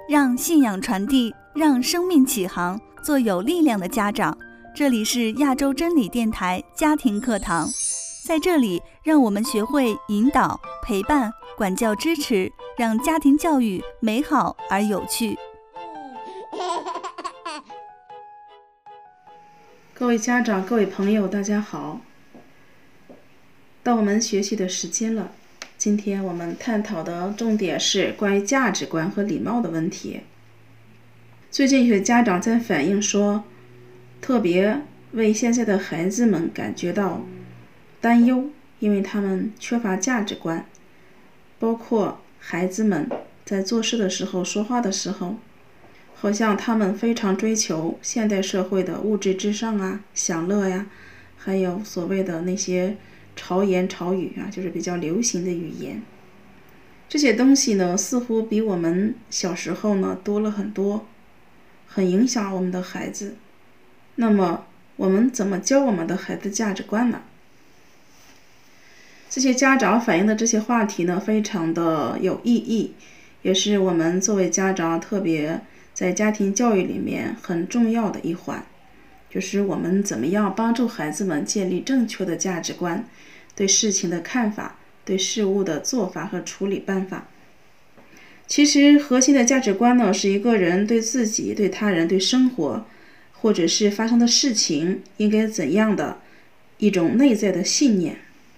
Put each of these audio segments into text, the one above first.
让信仰传递，让生命启航，做有力量的家长。这里是亚洲真理电台家庭课堂，在这里让我们学会引导、陪伴、管教、支持，让家庭教育美好而有趣。 各位家长、各位朋友，大家好，到我们学习的时间了。今天我们探讨的重点是关于价值观和礼貌的问题。最近有些家长在反映说，特别为现在的孩子们感觉到担忧，因为他们缺乏价值观，包括孩子们在做事的时候、说话的时候，好像他们非常追求现代社会的物质至上啊、享乐呀，还有所谓的那些潮言潮语啊，就是比较流行的语言。这些东西呢，似乎比我们小时候呢多了很多，很影响我们的孩子。那么我们怎么教我们的孩子价值观呢？这些家长反映的这些话题呢，非常的有意义，也是我们作为家长特别在家庭教育里面很重要的一环，就是我们怎么样帮助孩子们建立正确的价值观，对事情的看法，对事物的做法和处理办法。其实核心的价值观呢，是一个人对自己、对他人、对生活或者是发生的事情应该怎样的一种内在的信念。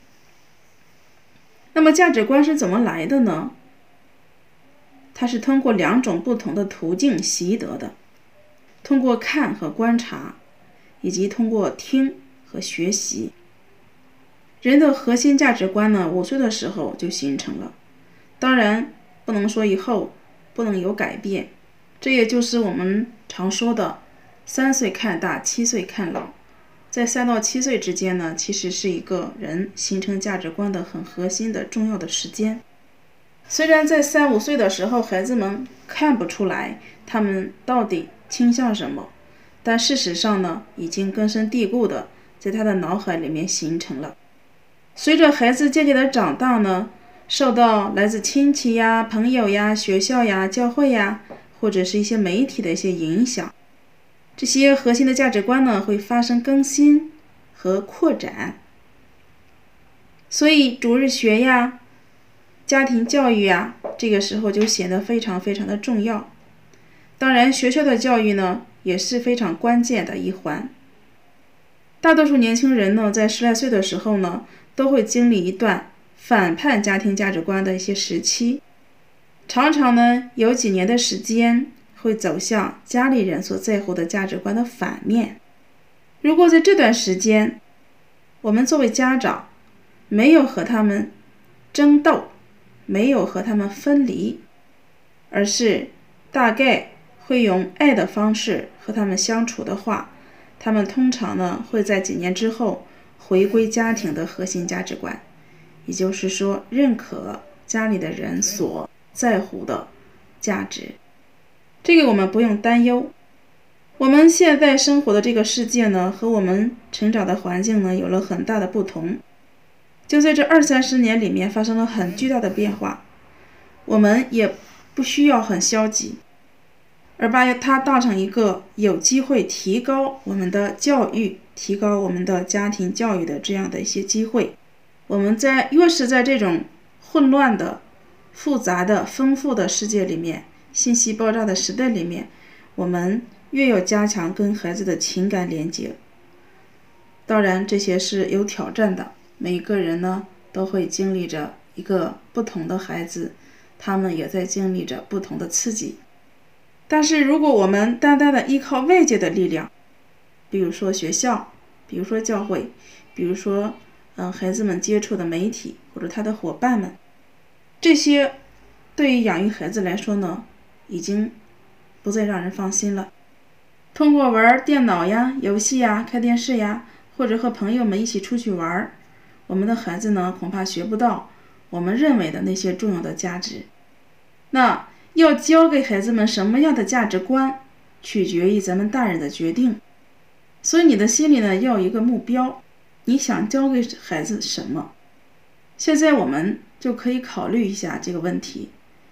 那么价值观是怎么来的呢？它是通过两种不同的途径习得的，通过看和观察，以及通过听和学习。人的核心价值观呢，5岁的时候就形成了，当然不能说以后不能有改变，这也就是我们常说的3岁看大，7岁看老。在3到7岁之间呢，其实是一个人形成价值观的很核心的重要的时间。虽然在3、5岁的时候，孩子们看不出来他们到底倾向什么，但事实上呢，已经根深蒂固的在他的脑海里面形成了。随着孩子渐渐的长大呢，受到来自亲戚呀、朋友呀、学校呀、教会呀，或者是一些媒体的一些影响，这些核心的价值观呢，会发生更新和扩展。所以主日学呀、家庭教育呀，这个时候就显得非常非常的重要。当然学校的教育呢，也是非常关键的一环。大多数年轻人呢，在10来岁的时候呢，都会经历一段反叛家庭价值观的一些时期，常常呢有几年的时间会走向家里人所在乎的价值观的反面。如果在这段时间，我们作为家长没有和他们争斗，没有和他们分离，而是大概会用爱的方式和他们相处的话，他们通常呢会在几年之后回归家庭的核心价值观，也就是说认可家里的人所在乎的价值。这个我们不用担忧。我们现在生活的这个世界呢，和我们成长的环境呢有了很大的不同，就在这20、30年里面发生了很巨大的变化。我们也不需要很消极，而把它当成一个有机会提高我们的教育、提高我们的家庭教育的这样的一些机会。我们越是在这种混乱的、复杂的、丰富的世界里面，信息爆炸的时代里面，我们越要加强跟孩子的情感连接。当然这些是有挑战的，每个人呢都会经历着一个不同的孩子，他们也在经历着不同的刺激。但是如果我们单单的依靠外界的力量，比如说学校，比如说教会，比如说孩子们接触的媒体或者他的伙伴们，这些对于养育孩子来说呢，已经不再让人放心了。通过玩电脑呀、游戏呀、看电视呀，或者和朋友们一起出去玩，我们的孩子呢恐怕学不到我们认为的那些重要的价值。那要教给孩子们什么样的价值观，取决于咱们大人的决定。所以你的心里呢要有一个目标，你想教给孩子什么？现在我们就可以考虑一下这个问题。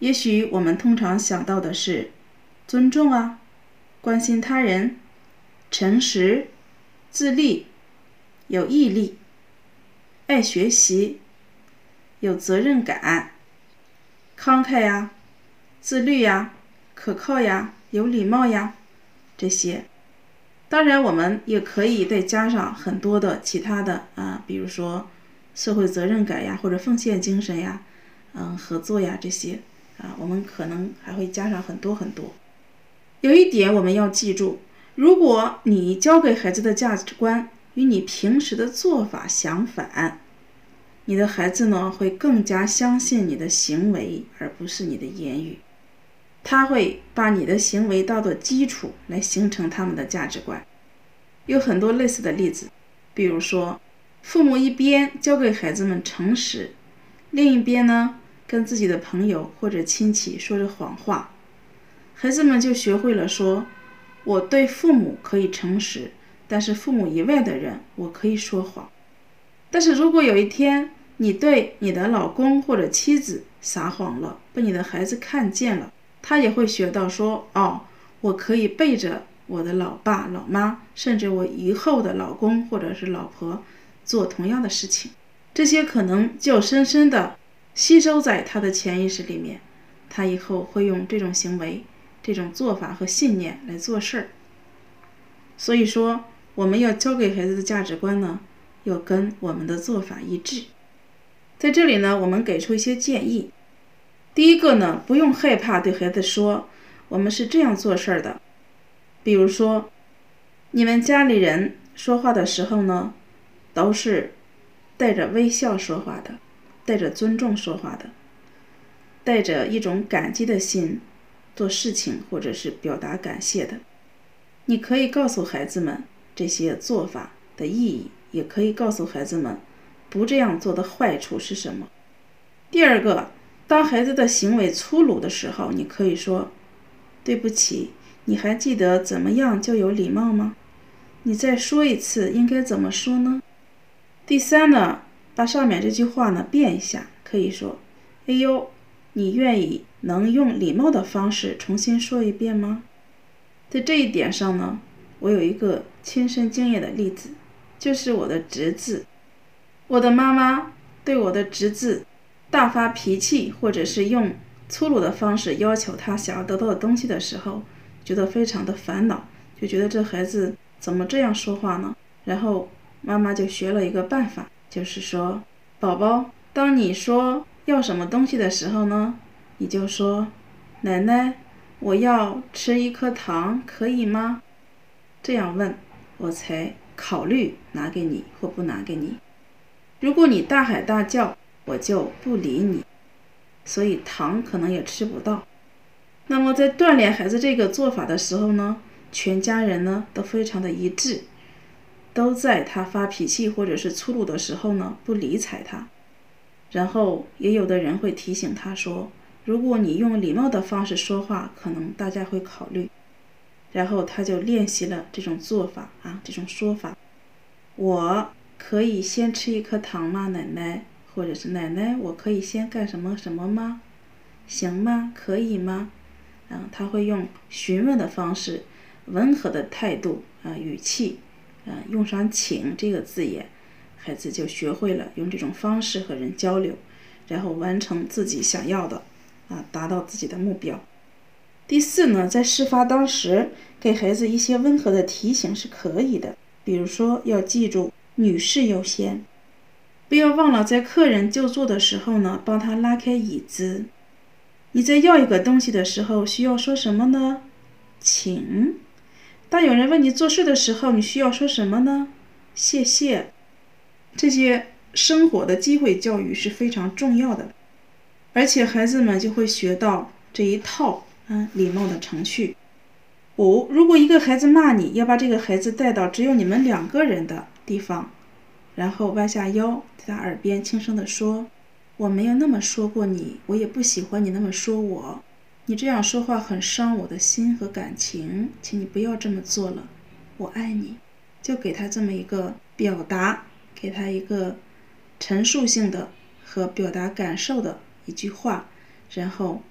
也许我们通常想到的是尊重啊，关心他人，诚实，自立，有毅力，爱学习，有责任感，慷慨呀，自律呀，可靠呀，有礼貌呀，这些。当然我们也可以再加上很多的其他的比如说社会责任感呀，或者奉献精神呀，合作呀，这些我们可能还会加上很多很多。有一点我们要记住，如果你教给孩子的价值观与你平时的做法相反，你的孩子呢会更加相信你的行为而不是你的言语，他会把你的行为当作基础来形成他们的价值观。有很多类似的例子，比如说父母一边教给孩子们诚实，另一边呢跟自己的朋友或者亲戚说着谎话，孩子们就学会了说，我对父母可以诚实，但是父母以外的人我可以说谎。但是如果有一天你对你的老公或者妻子撒谎了，被你的孩子看见了，他也会学到说，我可以背着我的老爸老妈，甚至我以后的老公或者是老婆做同样的事情。这些可能就深深的吸收在他的潜意识里面，他以后会用这种行为，这种做法和信念来做事儿。所以说我们要教给孩子的价值观呢，要跟我们的做法一致。在这里呢，我们给出一些建议。第一个呢，不用害怕对孩子说，我们是这样做事儿的。比如说，你们家里人说话的时候呢，都是带着微笑说话的，带着尊重说话的，带着一种感激的心做事情或者是表达感谢的。你可以告诉孩子们这些做法的意义，也可以告诉孩子们不这样做的坏处是什么。第二个，当孩子的行为粗鲁的时候，你可以说，对不起，你还记得怎么样就有礼貌吗？你再说一次应该怎么说呢？第三呢，把上面这句话呢变一下，可以说，哎呦，你愿意能用礼貌的方式重新说一遍吗？在这一点上呢，我有一个亲身经验的例子，就是我的侄子。我的妈妈对我的侄子大发脾气，或者是用粗鲁的方式要求他想要得到的东西的时候，觉得非常的烦恼，就觉得这孩子怎么这样说话呢？然后妈妈就学了一个办法，就是说，宝宝，当你说要什么东西的时候呢，你就说，奶奶，我要吃一颗糖，可以吗？这样问，我才考虑拿给你或不拿给你。如果你大喊大叫，我就不理你，所以糖可能也吃不到。那么在锻炼孩子这个做法的时候呢，全家人呢都非常的一致，都在他发脾气或者是粗鲁的时候呢不理睬他。然后也有的人会提醒他说，如果你用礼貌的方式说话，可能大家会考虑。然后他就练习了这种做法这种说法，我可以先吃一颗糖吗，奶奶？或者是奶奶，我可以先干什么什么吗？行吗？可以吗？他会用询问的方式，温和的态度语气用上请这个字眼，孩子就学会了用这种方式和人交流，然后完成自己想要的达到自己的目标。第四呢，在事发当时给孩子一些温和的提醒是可以的，比如说要记住女士优先，不要忘了在客人就坐的时候呢，帮他拉开椅子。你在要一个东西的时候需要说什么呢？请。当有人问你做事的时候，你需要说什么呢？谢谢。这些生活的机会教育是非常重要的，而且孩子们就会学到这一套礼貌的程序。5，如果一个孩子骂你，要把这个孩子带到只有你们2个人的地方，然后弯下腰，在他耳边轻声地说，我没有那么说过你，我也不喜欢你那么说我，你这样说话很伤我的心和感情，请你不要这么做了，我爱你。就给他这么一个表达，给他一个陈述性的和表达感受的一句话，然后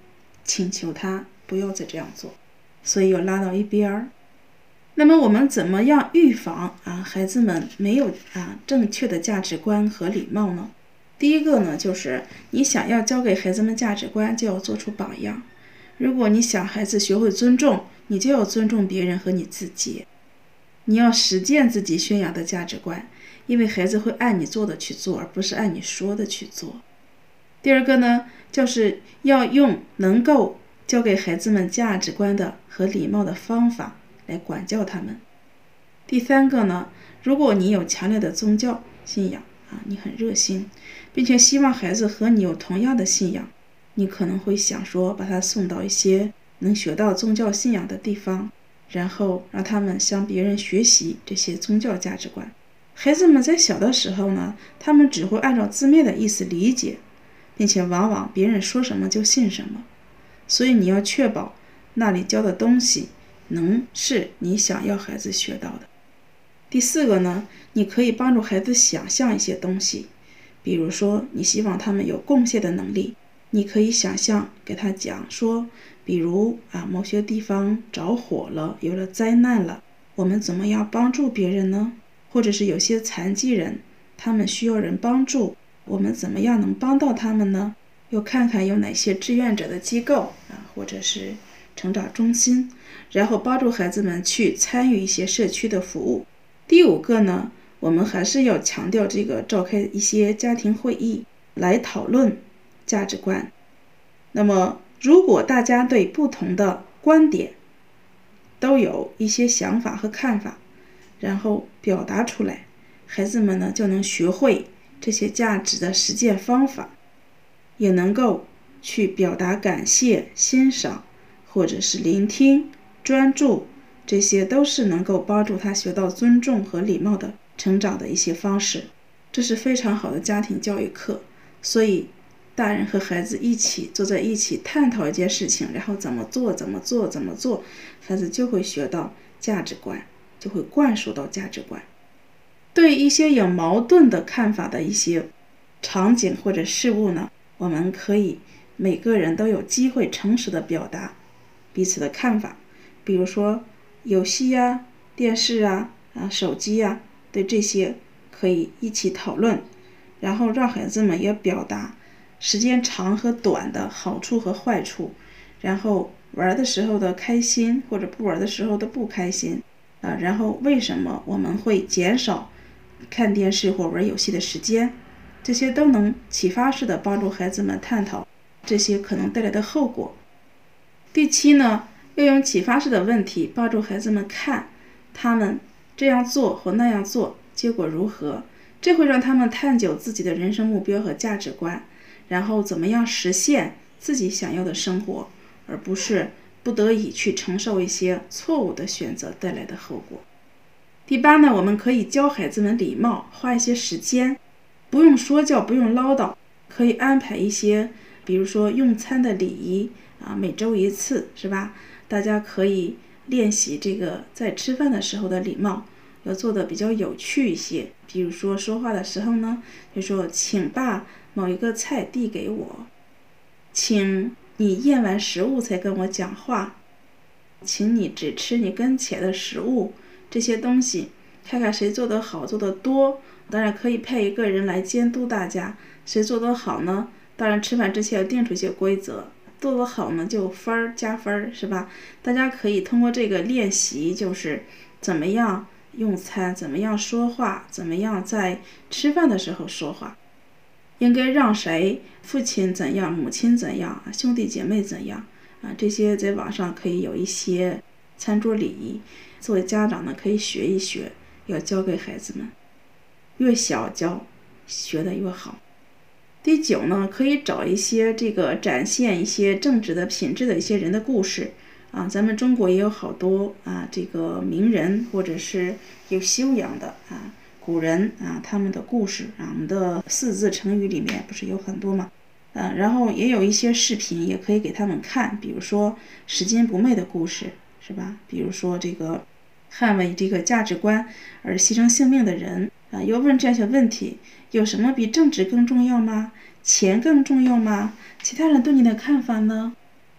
请求他不要再这样做，所以要拉到一边儿。那么我们怎么样预防孩子们没有正确的价值观和礼貌呢？第一个呢，就是你想要教给孩子们价值观，就要做出榜样。如果你想孩子学会尊重，你就要尊重别人和你自己。你要实践自己宣扬的价值观，因为孩子会按你做的去做，而不是按你说的去做。第二个呢，就是要用能够教给孩子们价值观的和礼貌的方法来管教他们。第三个呢，如果你有强烈的宗教信仰你很热心，并且希望孩子和你有同样的信仰，你可能会想说把他送到一些能学到宗教信仰的地方，然后让他们向别人学习这些宗教价值观。孩子们在小的时候呢，他们只会按照字面的意思理解，并且往往别人说什么就信什么，所以你要确保那里教的东西能是你想要孩子学到的。第四个呢，你可以帮助孩子想象一些东西，比如说你希望他们有贡献的能力，你可以想象给他讲说，比如某些地方着火了，有了灾难了，我们怎么样帮助别人呢？或者是有些残疾人，他们需要人帮助，我们怎么样能帮到他们呢？又看看有哪些志愿者的机构或者是成长中心，然后帮助孩子们去参与一些社区的服务。第五个呢，我们还是要强调这个召开一些家庭会议来讨论价值观。那么如果大家对不同的观点都有一些想法和看法，然后表达出来，孩子们呢就能学会这些价值的实践方法，也能够去表达感谢、欣赏或者是聆听、专注，这些都是能够帮助他学到尊重和礼貌的成长的一些方式。这是非常好的家庭教育课，所以大人和孩子一起坐在一起探讨一件事情，然后怎么做，孩子就会学到价值观，就会灌输到价值观。对一些有矛盾的看法的一些场景或者事物呢，我们可以每个人都有机会诚实的表达彼此的看法，比如说游戏电视手机对这些可以一起讨论，然后让孩子们也表达时间长和短的好处和坏处，然后玩的时候的开心或者不玩的时候的不开心然后为什么我们会减少看电视或玩游戏的时间，这些都能启发式的帮助孩子们探讨这些可能带来的后果。第七呢，要用启发式的问题帮助孩子们看他们这样做或那样做结果如何，这会让他们探究自己的人生目标和价值观，然后怎么样实现自己想要的生活，而不是不得已去承受一些错误的选择带来的后果。第八呢，我们可以教孩子们礼貌，花一些时间，不用说教，不用唠叨，可以安排一些比如说用餐的礼仪每周一次，是吧？大家可以练习这个在吃饭的时候的礼貌，要做的比较有趣一些。比如说说话的时候呢，就说请把某一个菜递给我，请你咽完食物才跟我讲话，请你只吃你跟前的食物，这些东西看看谁做得好做得多，当然可以派一个人来监督大家，谁做得好呢，当然吃饭之前要定出一些规则，做得好呢就分加分，是吧？大家可以通过这个练习，就是怎么样用餐，怎么样说话，怎么样在吃饭的时候说话，应该让谁，父亲怎样，母亲怎样，兄弟姐妹怎样这些在网上可以有一些餐桌礼仪，作为家长呢可以学一学，要教给孩子们，越小教学得越好。第九呢，可以找一些这个展现一些正直的品质的一些人的故事咱们中国也有好多这个名人或者是有修养的古人他们的故事我们的四字成语里面不是有很多吗？然后也有一些视频也可以给他们看，比如说拾金不昧的故事，是吧？比如说这个捍卫这个价值观而牺牲性命的人要问这些问题，有什么比正直更重要吗？钱更重要吗？其他人对你的看法呢？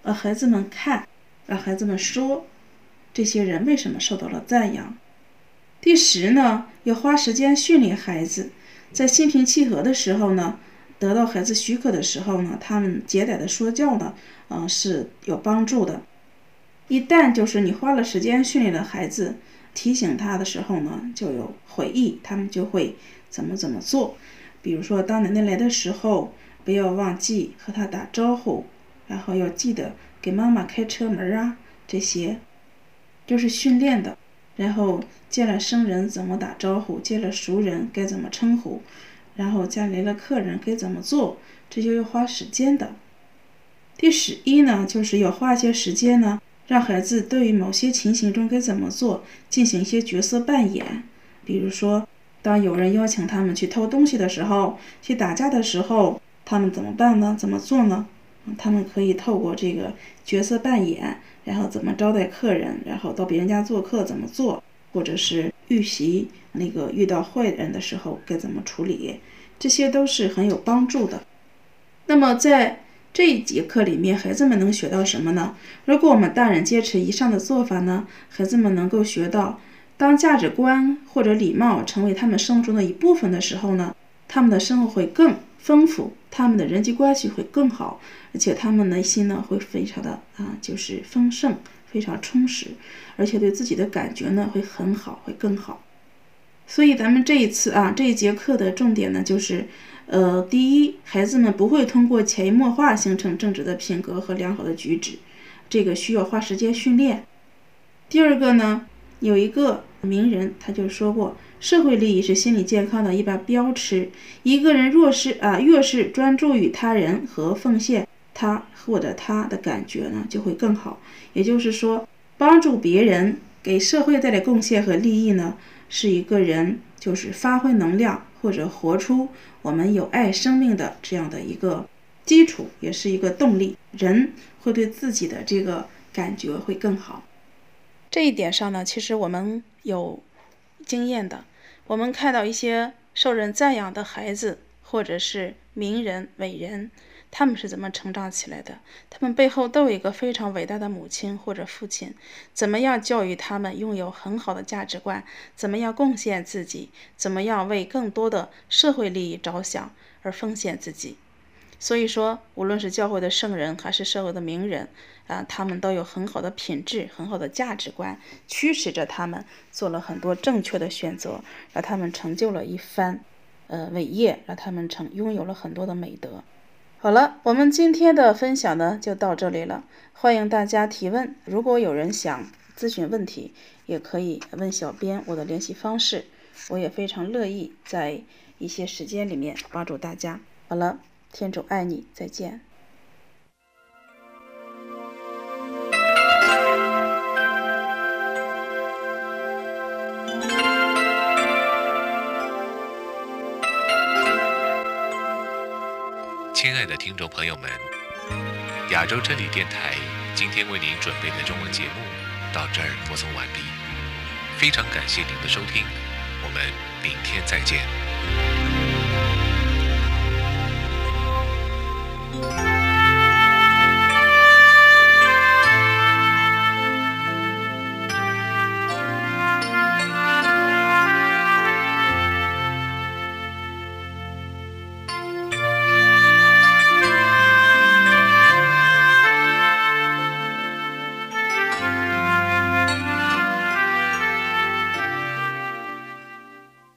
让孩子们看，让孩子们说，这些人为什么受到了赞扬。第10呢，要花时间训练孩子，在心平气和的时候呢，得到孩子许可的时候呢，他们接待的说教呢，是有帮助的。一旦就是你花了时间训练了孩子，提醒他的时候呢，就有回忆，他们就会怎么做。比如说，当奶奶来的时候，不要忘记和她打招呼，然后要记得给妈妈开车门啊，这些就是训练的。然后见了生人怎么打招呼，见了熟人该怎么称呼，然后家里来了客人该怎么做，这就要花时间的。第11呢，就是要花一些时间呢，让孩子对于某些情形中该怎么做进行一些角色扮演。比如说，当有人邀请他们去偷东西的时候，去打架的时候，他们怎么办呢？怎么做呢？他们可以透过这个角色扮演，然后怎么招待客人，然后到别人家做客怎么做，或者是预习遇到坏人的时候该怎么处理，这些都是很有帮助的。那么在这一节课里面，孩子们能学到什么呢？如果我们大人坚持以上的做法呢，孩子们能够学到，当价值观或者礼貌成为他们生活中的一部分的时候呢，他们的生活会更丰富，他们的人际关系会更好，而且他们内心呢会非常的就是丰盛，非常充实，而且对自己的感觉呢会很好，会更好。所以咱们这一节课的重点呢就是第一，孩子们不会通过潜移默化形成正直的品格和良好的举止，这个需要花时间训练。第二个呢，有一个名人他就说过，社会利益是心理健康的一把标尺，一个人越是专注于他人和奉献他或者他的感觉呢就会更好。也就是说，帮助别人给社会带来贡献和利益呢，是一个人就是发挥能量或者活出我们有爱生命的这样的一个基础，也是一个动力，人会对自己的这个感觉会更好。这一点上呢，其实我们有经验的，我们看到一些受人赞扬的孩子，或者是名人伟人，他们是怎么成长起来的，他们背后都有一个非常伟大的母亲或者父亲，怎么样教育他们拥有很好的价值观，怎么样贡献自己，怎么样为更多的社会利益着想而奉献自己。所以说，无论是教会的圣人还是社会的名人他们都有很好的品质，很好的价值观，驱使着他们做了很多正确的选择，让他们成就了一番伟业，让他们拥有了很多的美德。好了，我们今天的分享呢就到这里了，欢迎大家提问，如果有人想咨询问题，也可以问小编我的联系方式，我也非常乐意在一些时间里面帮助大家。好了，天主爱你，再见。 亲爱的听众朋友们，亚洲真理电台今天为您准备的中文节目到这儿播送完毕，非常感谢您的收听，我们明天再见。